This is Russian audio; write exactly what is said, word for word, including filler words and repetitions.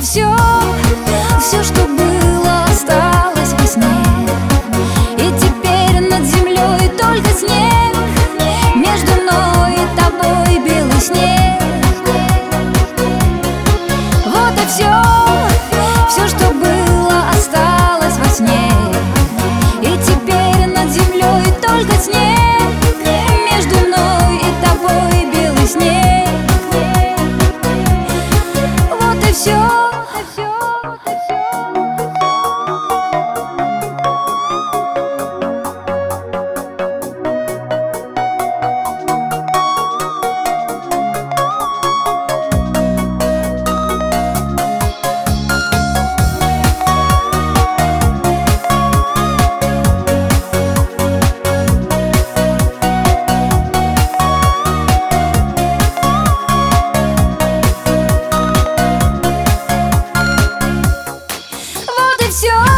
все, все, что было, осталось во сне. И теперь над землей только снег, между мной и тобой белый снег. Вот и все, все, что было, осталось во сне. И теперь над землей только снег, между мной и тобой белый снег. Вот и все. Все.